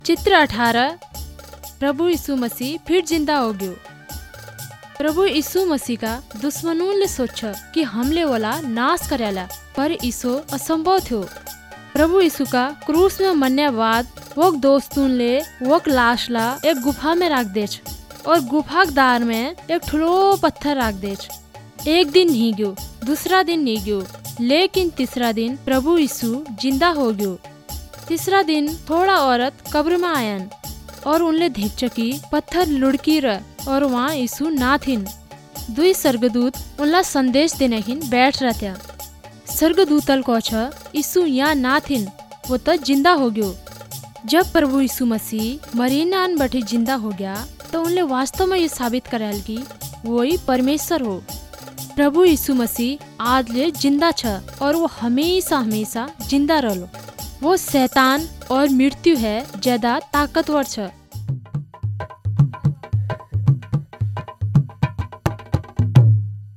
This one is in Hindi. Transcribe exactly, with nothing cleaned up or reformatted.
चित्र अठारह प्रभु यीशु मसीह फिर जिंदा हो गयो। प्रभु यीशु मसीह का दुश्मनों ने सोचा कि हमले वाला नाश करेला, पर ईसो असंभव थियो। प्रभु यीशु का क्रूस में मरने बाद वो दोस्तों ले वो लाश ला एक गुफा में रख दे और गुफा के दार में एक ठुलो पत्थर रख दे। एक दिन नहीं गयो, दूसरा दिन नहीं गयो, लेकिन तीसरा दिन प्रभु यीशु जिंदा हो गयो। तीसरा दिन थोड़ा औरत कब्र में आयन और उनले देख कि पत्थर लुढ़की रह और वहाँ यीशु ना थिन। दुई स्वर्गदूत उनला संदेश देने हिन बैठ रहते। स्वर्गदूतल को छ यीशु यहाँ ना थिन, वो तो जिंदा हो गयो। जब प्रभु यीशु मसीह मरीनान बैठे जिंदा हो गया तो उनले वास्तव में ये साबित कराल कि वही परमेश्वर हो। प्रभु यीशु मसीह आज ले जिंदा छ और वो हमेशा हमेशा जिंदा रहो। वो शैतान और मृत्यु है ज्यादा ताकतवर छ।